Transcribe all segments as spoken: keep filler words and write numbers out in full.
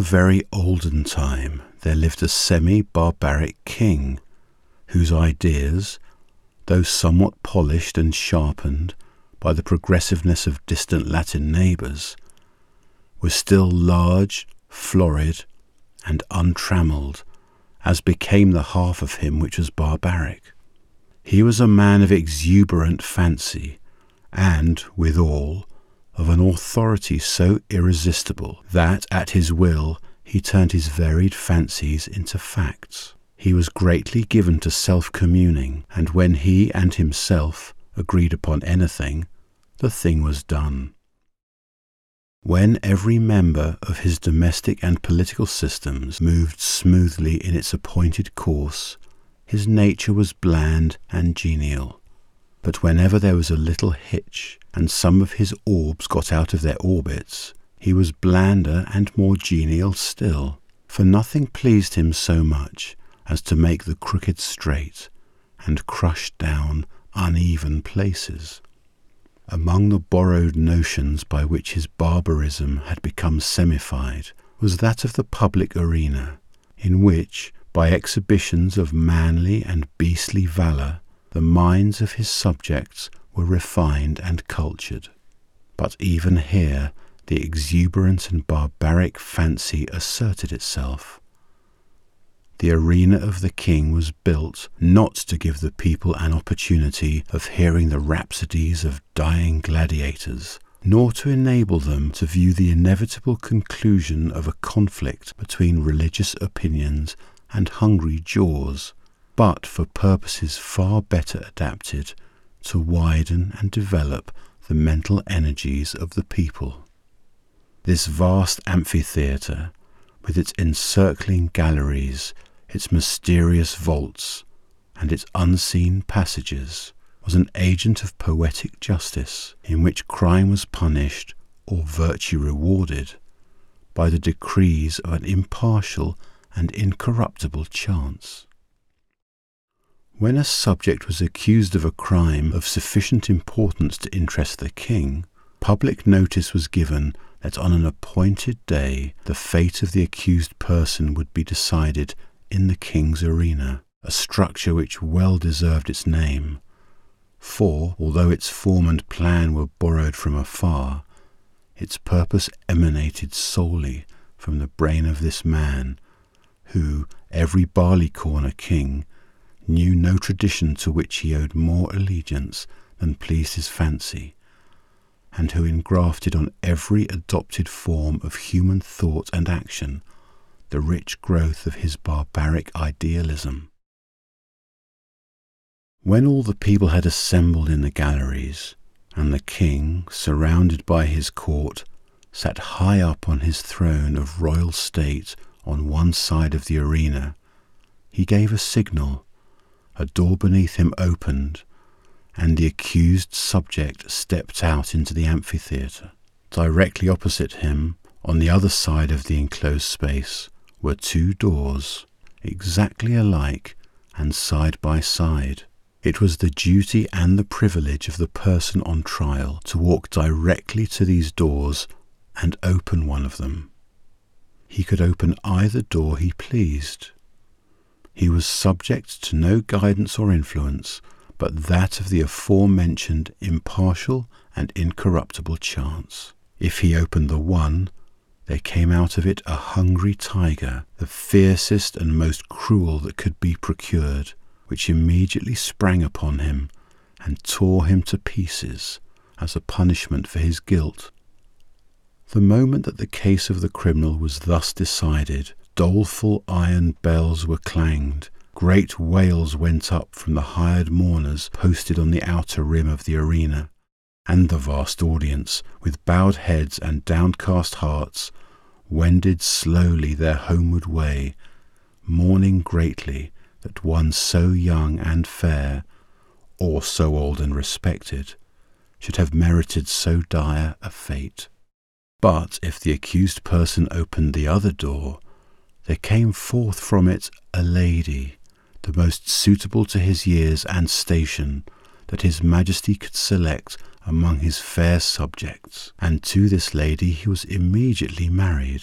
very olden time there lived a semi-barbaric king, whose ideas, though somewhat polished and sharpened by the progressiveness of distant Latin neighbours, were still large, florid, and untrammelled, as became the half of him which was barbaric. He was a man of exuberant fancy, and, withal, of an authority so irresistible that, at his will, he turned his varied fancies into facts. He was greatly given to self-communing, and when he and himself agreed upon anything, the thing was done. When every member of his domestic and political systems moved smoothly in its appointed course, his nature was bland and genial. But whenever there was a little hitch, and some of his orbs got out of their orbits, he was blander and more genial still, for nothing pleased him so much as to make the crooked straight, and crush down uneven places. Among the borrowed notions by which his barbarism had become semified was that of the public arena, in which, by exhibitions of manly and beastly valour, the minds of his subjects were refined and cultured. But even here the exuberant and barbaric fancy asserted itself. The arena of the king was built not to give the people an opportunity of hearing the rhapsodies of dying gladiators, nor to enable them to view the inevitable conclusion of a conflict between religious opinions and hungry jaws, but for purposes far better adapted to widen and develop the mental energies of the people. This vast amphitheatre, with its encircling galleries, its mysterious vaults, and its unseen passages, was an agent of poetic justice, in which crime was punished or virtue rewarded by the decrees of an impartial and incorruptible chance. When a subject was accused of a crime of sufficient importance to interest the king, public notice was given that on an appointed day the fate of the accused person would be decided in the king's arena, a structure which well deserved its name, for, although its form and plan were borrowed from afar, its purpose emanated solely from the brain of this man, who, every barley-corner king, knew no tradition to which he owed more allegiance than pleased his fancy, and who engrafted on every adopted form of human thought and action the rich growth of his barbaric idealism. When all the people had assembled in the galleries, and the king, surrounded by his court, sat high up on his throne of royal state on one side of the arena, he gave a signal, a door beneath him opened, and the accused subject stepped out into the amphitheatre. Directly opposite him, on the other side of the enclosed space, were two doors, exactly alike and side by side. It was the duty and the privilege of the person on trial to walk directly to these doors and open one of them. He could open either door he pleased. He was subject to no guidance or influence but that of the aforementioned impartial and incorruptible chance. If he opened the one, there came out of it a hungry tiger, the fiercest and most cruel that could be procured, which immediately sprang upon him and tore him to pieces as a punishment for his guilt. The moment that the case of the criminal was thus decided, doleful iron bells were clanged, great wails went up from the hired mourners posted on the outer rim of the arena, and the vast audience, with bowed heads and downcast hearts, wended slowly their homeward way, mourning greatly that one so young and fair, or so old and respected, should have merited so dire a fate. But if the accused person opened the other door, there came forth from it a lady, the most suitable to his years and station that his Majesty could select among his fair subjects, and to this lady he was immediately married,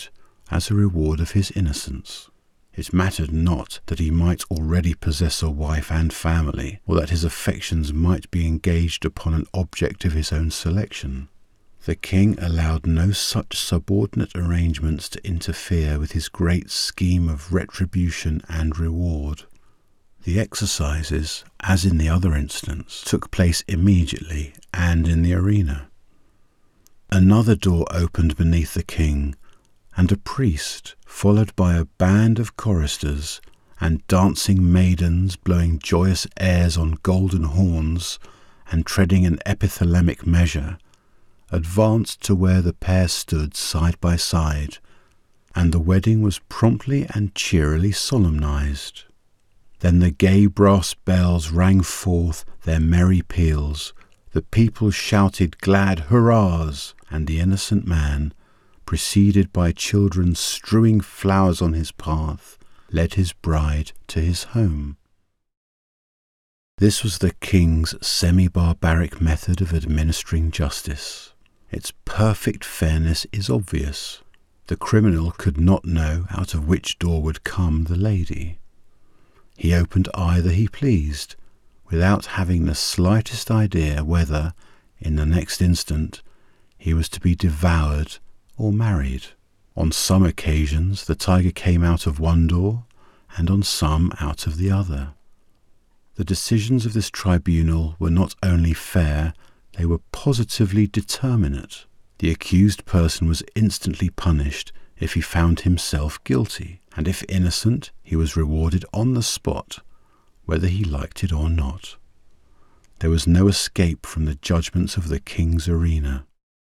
as a reward of his innocence. It mattered not that he might already possess a wife and family, or that his affections might be engaged upon an object of his own selection. The king allowed no such subordinate arrangements to interfere with his great scheme of retribution and reward. The exercises, as in the other instance, took place immediately and in the arena. Another door opened beneath the king, and a priest, followed by a band of choristers and dancing maidens blowing joyous airs on golden horns and treading an epithalamic measure, advanced to where the pair stood side by side, and the wedding was promptly and cheerily solemnized. Then the gay brass bells rang forth their merry peals, the people shouted glad hurrahs, and the innocent man, preceded by children strewing flowers on his path, led his bride to his home. This was the king's semi-barbaric method of administering justice. Its perfect fairness is obvious. The criminal could not know out of which door would come the lady. He opened either he pleased, without having the slightest idea whether, in the next instant, he was to be devoured or married. On some occasions the tiger came out of one door, and on some out of the other. The decisions of this tribunal were not only fair, they were positively determinate. The accused person was instantly punished if he found himself guilty, and if innocent, he was rewarded on the spot, whether he liked it or not. There was no escape from the judgments of the king's arena.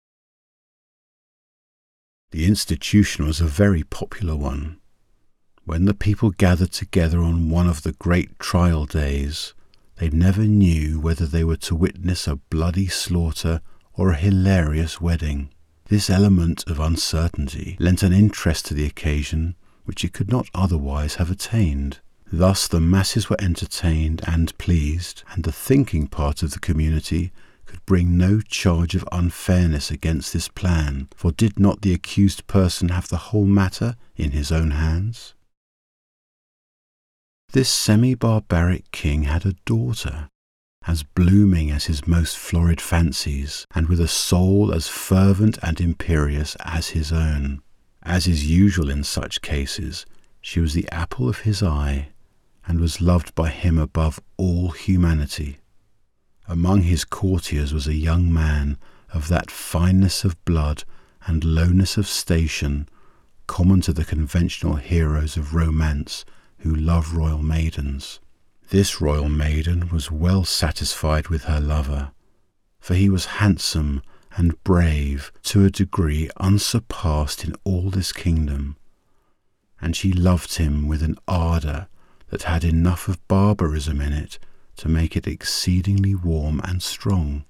The institution was a very popular one. When the people gathered together on one of the great trial days, they never knew whether they were to witness a bloody slaughter or a hilarious wedding. This element of uncertainty lent an interest to the occasion which it could not otherwise have attained. Thus the masses were entertained and pleased, and the thinking part of the community could bring no charge of unfairness against this plan, for did not the accused person have the whole matter in his own hands? This semi-barbaric king had a daughter, as blooming as his most florid fancies, and with a soul as fervent and imperious as his own. As is usual in such cases, she was the apple of his eye, and was loved by him above all humanity. Among his courtiers was a young man of that fineness of blood and lowness of station common to the conventional heroes of romance who love royal maidens. This royal maiden was well satisfied with her lover, for he was handsome and brave to a degree unsurpassed in all this kingdom, and she loved him with an ardour that had enough of barbarism in it to make it exceedingly warm and strong.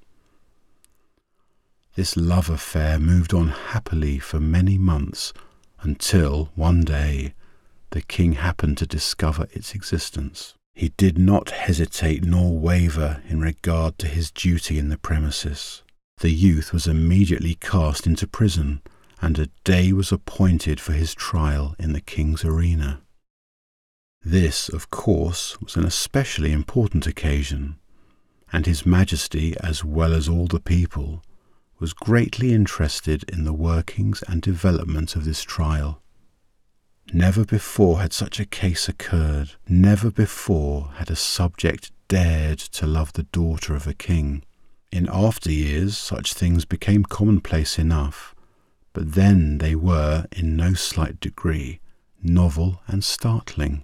This love affair moved on happily for many months, until one day the king happened to discover its existence. He did not hesitate nor waver in regard to his duty in the premises. The youth was immediately cast into prison, and a day was appointed for his trial in the king's arena. This, of course, was an especially important occasion, and His Majesty, as well as all the people, was greatly interested in the workings and development of this trial. Never before had such a case occurred. Never before had a subject dared to love the daughter of a king. In after years such things became commonplace enough, but then they were, in no slight degree, novel and startling.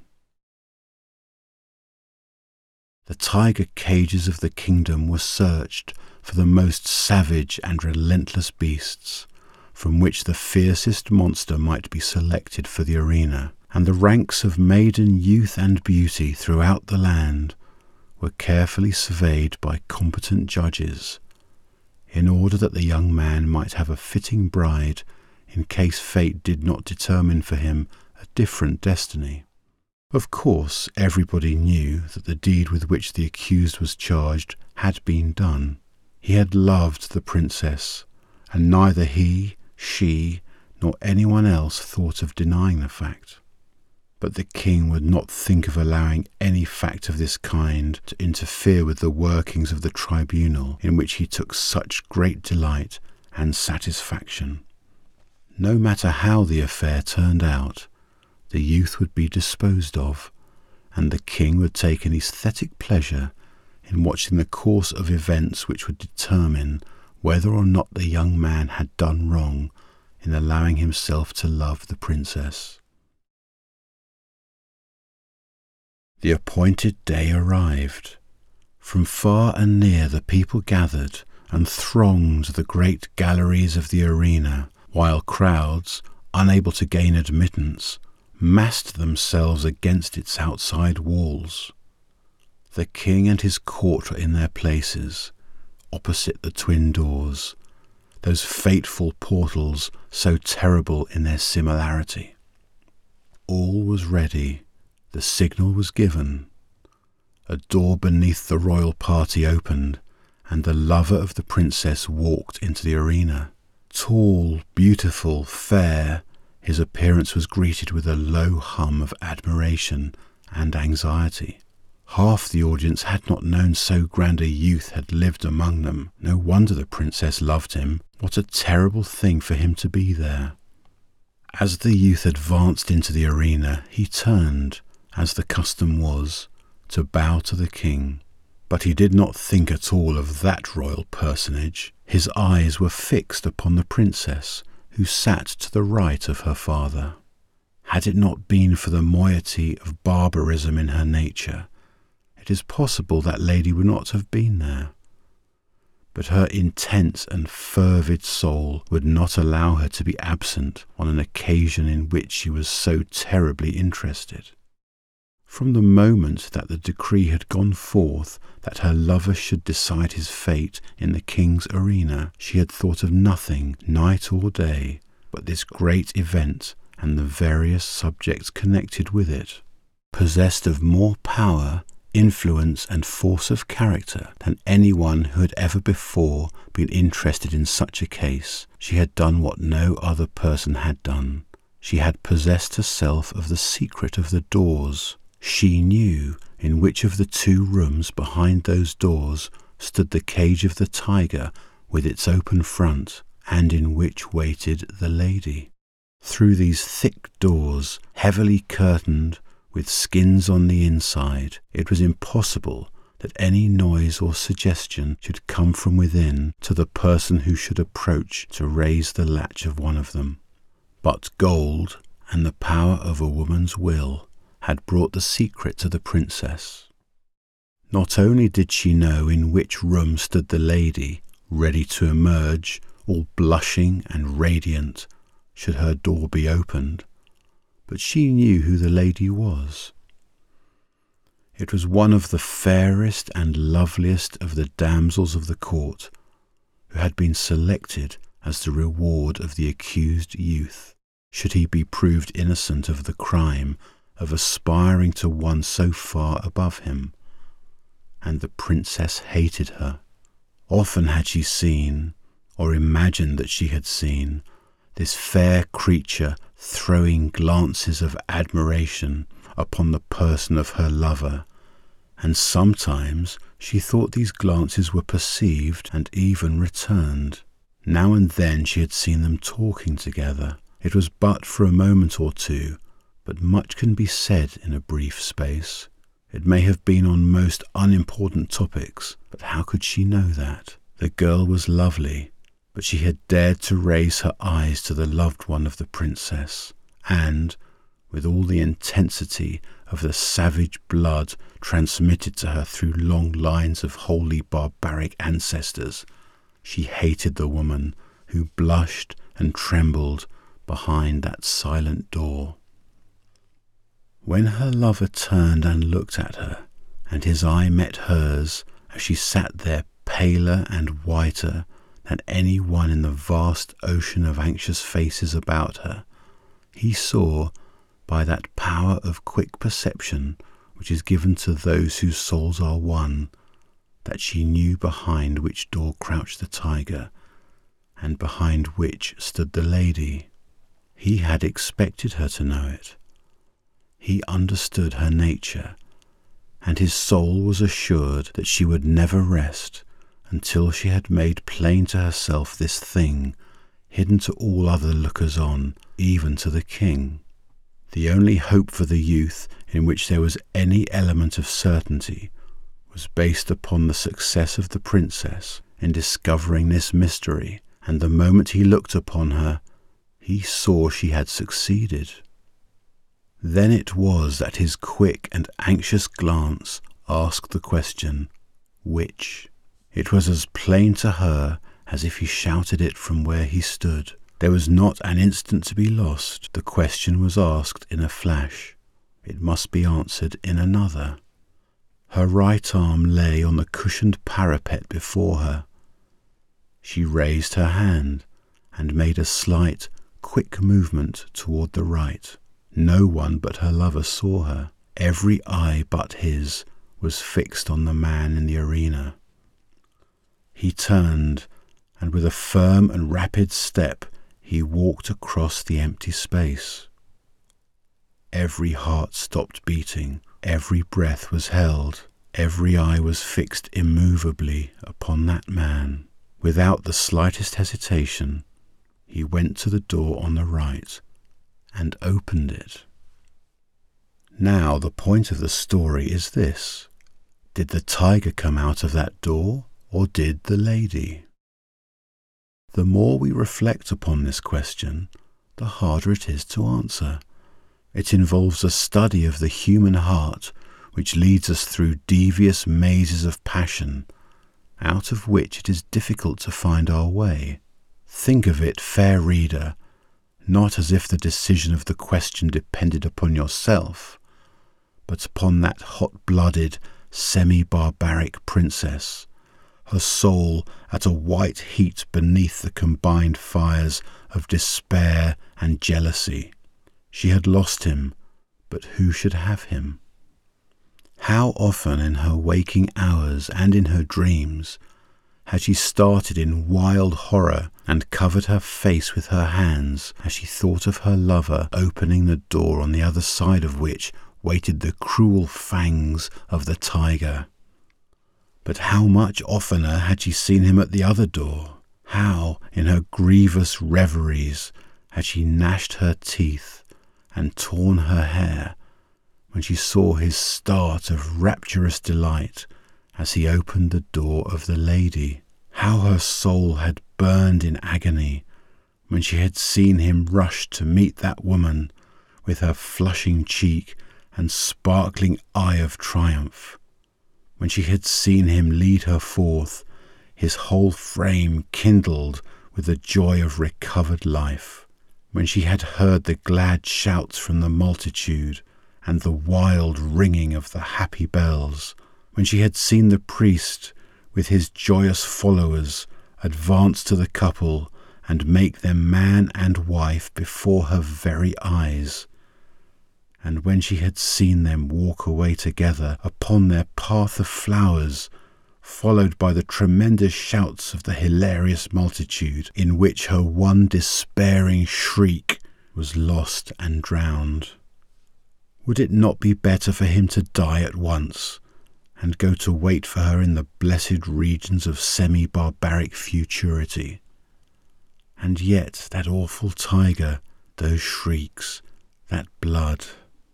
The tiger cages of the kingdom were searched for the most savage and relentless beasts, from which the fiercest monster might be selected for the arena, and the ranks of maiden youth and beauty throughout the land were carefully surveyed by competent judges, in order that the young man might have a fitting bride in case fate did not determine for him a different destiny. Of course, everybody knew that the deed with which the accused was charged had been done. He had loved the princess, and neither he, she, nor anyone else thought of denying the fact. But the king would not think of allowing any fact of this kind to interfere with the workings of the tribunal in which he took such great delight and satisfaction. No matter how the affair turned out, the youth would be disposed of, and the king would take an aesthetic pleasure in watching the course of events which would determine whether or not the young man had done wrong in allowing himself to love the princess. The appointed day arrived. From far and near the people gathered and thronged the great galleries of the arena, while crowds, unable to gain admittance, massed themselves against its outside walls. The king and his court were in their places, opposite the twin doors, those fateful portals so terrible in their similarity. All was ready. The signal was given. A door beneath the royal party opened, and the lover of the princess walked into the arena. Tall, beautiful, fair, his appearance was greeted with a low hum of admiration and anxiety. Half the audience had not known so grand a youth had lived among them. No wonder the princess loved him. What a terrible thing for him to be there. As the youth advanced into the arena, he turned, as the custom was, to bow to the king. But he did not think at all of that royal personage. His eyes were fixed upon the princess, who sat to the right of her father. Had it not been for the moiety of barbarism in her nature, it is possible that lady would not have been there. But her intense and fervid soul would not allow her to be absent on an occasion in which she was so terribly interested. From the moment that the decree had gone forth that her lover should decide his fate in the king's arena, she had thought of nothing, night or day, but this great event and the various subjects connected with it. Possessed of more power, influence and force of character than anyone who had ever before been interested in such a case, she had done what no other person had done. She had possessed herself of the secret of the doors. She knew in which of the two rooms behind those doors stood the cage of the tiger with its open front, and in which waited the lady. Through these thick doors, heavily curtained, with skins on the inside, it was impossible that any noise or suggestion should come from within to the person who should approach to raise the latch of one of them. But gold and the power of a woman's will had brought the secret to the princess. Not only did she know in which room stood the lady, ready to emerge, all blushing and radiant, should her door be opened, but she knew who the lady was. It was one of the fairest and loveliest of the damsels of the court, who had been selected as the reward of the accused youth, should he be proved innocent of the crime of aspiring to one so far above him. And the princess hated her. Often had she seen, or imagined that she had seen, this fair creature throwing glances of admiration upon the person of her lover, and sometimes she thought these glances were perceived and even returned. Now and then she had seen them talking together. It was but for a moment or two, but much can be said in a brief space. It may have been on most unimportant topics, but how could she know that? The girl was lovely, but she had dared to raise her eyes to the loved one of the princess, and, with all the intensity of the savage blood transmitted to her through long lines of wholly barbaric ancestors, she hated the woman who blushed and trembled behind that silent door. When her lover turned and looked at her, and his eye met hers as she sat there paler and whiter than any one in the vast ocean of anxious faces about her, he saw, by that power of quick perception which is given to those whose souls are one, that she knew behind which door crouched the tiger, and behind which stood the lady. He had expected her to know it. He understood her nature, and his soul was assured that she would never rest until she had made plain to herself this thing, hidden to all other lookers-on, even to the king. The only hope for the youth in which there was any element of certainty was based upon the success of the princess in discovering this mystery, and the moment he looked upon her, he saw she had succeeded. Then it was that his quick and anxious glance asked the question, which? It was as plain to her as if he shouted it from where he stood. There was not an instant to be lost. The question was asked in a flash. It must be answered in another. Her right arm lay on the cushioned parapet before her. She raised her hand and made a slight, quick movement toward the right. No one but her lover saw her. Every eye but his was fixed on the man in the arena. He turned, and with a firm and rapid step he walked across the empty space. Every heart stopped beating, every breath was held, every eye was fixed immovably upon that man. Without the slightest hesitation, he went to the door on the right and opened it. Now the point of the story is this: did the tiger come out of that door, or did the lady? The more we reflect upon this question, the harder it is to answer. It involves a study of the human heart, which leads us through devious mazes of passion, out of which it is difficult to find our way. Think of it, fair reader, not as if the decision of the question depended upon yourself, but upon that hot-blooded, semi-barbaric princess, her soul at a white heat beneath the combined fires of despair and jealousy. She had lost him, but who should have him? How often in her waking hours and in her dreams had she started in wild horror and covered her face with her hands as she thought of her lover opening the door on the other side of which waited the cruel fangs of the tiger. But how much oftener had she seen him at the other door? How, in her grievous reveries, had she gnashed her teeth and torn her hair when she saw his start of rapturous delight as he opened the door of the lady? How her soul had burned in agony when she had seen him rush to meet that woman with her flushing cheek and sparkling eye of triumph, when she had seen him lead her forth, his whole frame kindled with the joy of recovered life, when she had heard the glad shouts from the multitude and the wild ringing of the happy bells, when she had seen the priest with his joyous followers advance to the couple and make them man and wife before her very eyes, and when she had seen them walk away together upon their path of flowers, followed by the tremendous shouts of the hilarious multitude, in which her one despairing shriek was lost and drowned. Would it not be better for him to die at once, and go to wait for her in the blessed regions of semi-barbaric futurity? And yet that awful tiger, those shrieks, that blood.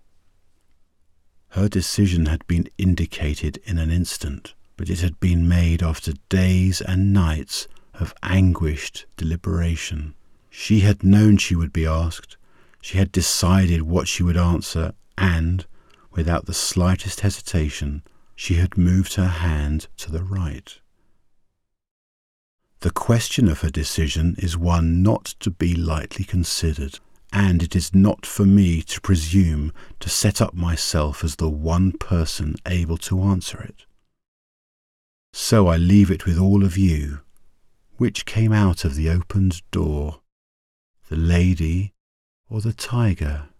Her decision had been indicated in an instant, but it had been made after days and nights of anguished deliberation. She had known she would be asked, she had decided what she would answer, and, without the slightest hesitation, she had moved her hand to the right. The question of her decision is one not to be lightly considered, and it is not for me to presume to set up myself as the one person able to answer it. So I leave it with all of you. Which came out of the opened door, the lady or the tiger?